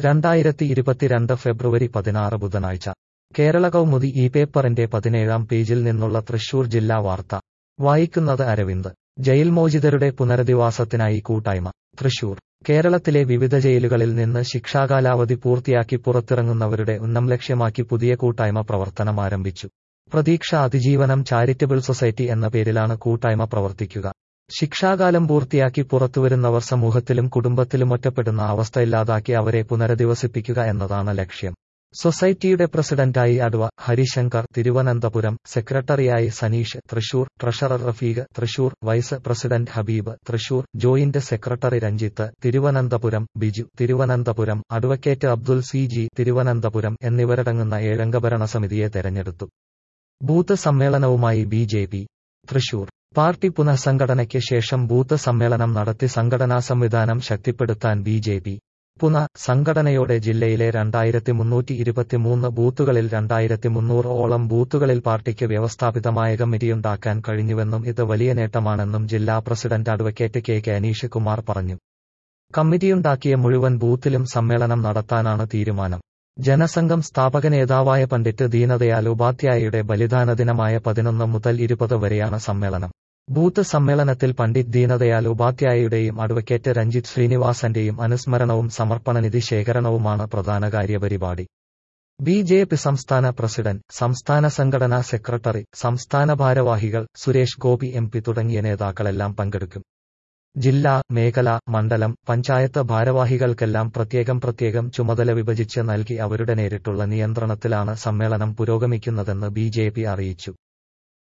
2022 ഫെബ്രുവരി 16 ബുധനാഴ്ച കേരള കൗമുദി ഈ പേപ്പറിന്റെ 17-ാം പേജിൽ നിന്നുള്ള തൃശൂർ ജില്ലാ വാർത്ത വായിക്കുന്നത് അരവിന്ദ്. ജയിൽ മോചിതരുടെ പുനരധിവാസത്തിനായി കൂട്ടായ്മ. തൃശൂർ. കേരളത്തിലെ വിവിധ ജയിലുകളിൽ നിന്ന് ശിക്ഷാകാലാവധി പൂർത്തിയാക്കി പുറത്തിറങ്ങുന്നവരുടെ ഉന്നം ലക്ഷ്യമാക്കി പുതിയ കൂട്ടായ്മ പ്രവർത്തനമാരംഭിച്ചു. പ്രതീക്ഷ അതിജീവനം ചാരിറ്റബിൾ സൊസൈറ്റി എന്ന പേരിലാണ് കൂട്ടായ്മ പ്രവർത്തിക്കുക. ശിക്ഷാകാലം പൂർത്തിയാക്കി പുറത്തുവരുന്നവർ സമൂഹത്തിലും കുടുംബത്തിലും ഒറ്റപ്പെടുന്ന അവസ്ഥ ഇല്ലാതാക്കി അവരെ പുനരധിവസിപ്പിക്കുക എന്നതാണ് ലക്ഷ്യം. സൊസൈറ്റിയുടെ പ്രസിഡന്റായി അഡ്വ. ഹരിശങ്കർ തിരുവനന്തപുരം, സെക്രട്ടറിയായി Saneesh Thrissur, treasurer Rafeeq Thrissur, vice president Habeeb Thrissur, joint secretary Ranjith Thiruvananthapuram, Biju Thiruvananthapuram, advocate Abdul C Thiruvananthapuram എന്നിവരടങ്ങുന്ന 7-അംഗ ഭരണസമിതിയെ തെരഞ്ഞെടുത്തു. ബൂത്ത് സമ്മേളനവുമായി ബി.ജെ.പി. തൃശൂർ. പാർട്ടി പുനഃസംഘടനയ്ക്ക് ശേഷം ബൂത്ത് സമ്മേളനം നടത്തി സംഘടനാ സംവിധാനം ശക്തിപ്പെടുത്താൻ ബി.ജെ.പി. സംഘടനയോടെ ജില്ലയിലെ 2323 ബൂത്തുകളിൽ 2300-ഓളം ബൂത്തുകളിൽ പാർട്ടിക്ക് വ്യവസ്ഥാപിതമായ കമ്മിറ്റിയുണ്ടാക്കാൻ കഴിഞ്ഞുവെന്നും ഇത് വലിയ നേട്ടമാണെന്നും ജില്ലാ president advocate K Aneesh Kumar പറഞ്ഞു. കമ്മിറ്റിയുണ്ടാക്കിയ മുഴുവൻ ബൂത്തിലും സമ്മേളനം നടത്താനാണ് തീരുമാനം. ജനസംഘം സ്ഥാപക നേതാവായ പണ്ഡിറ്റ് ദീനദയാൽ ഉപാധ്യായയുടെ ബലിദാന ദിനമായ 11 മുതൽ 20 വരെയാണ് സമ്മേളനം. ബൂത്ത് സമ്മേളനത്തിൽ പണ്ഡിറ്റ് ദീനദയാൽ ഉപാധ്യായയുടെയും അഡ്വക്കേറ്റ് രഞ്ജിത്ത് ശ്രീനിവാസന്റെയും അനുസ്മരണവും സമർപ്പണനിധി ശേഖരണവുമാണ് പ്രധാന കാര്യപരിപാടി. ബി.ജെ.പി. സംസ്ഥാന പ്രസിഡന്റ്, സംസ്ഥാന സംഘടനാ സെക്രട്ടറി, സംസ്ഥാന ഭാരവാഹികൾ, സുരേഷ് ഗോപി എം.പി. തുടങ്ങിയ നേതാക്കളെല്ലാം പങ്കെടുക്കും. ജില്ലാ, മേഖല, മണ്ഡലം, പഞ്ചായത്ത് ഭാരവാഹികൾക്കെല്ലാം പ്രത്യേകം ചുമതല വിഭജിച്ച് നൽകി അവരുടെ നേരിട്ടുള്ള നിയന്ത്രണത്തിലാണ് സമ്മേളനം പുരോഗമിക്കുന്നതെന്ന് ബി.ജെ.പി. അറിയിച്ചു.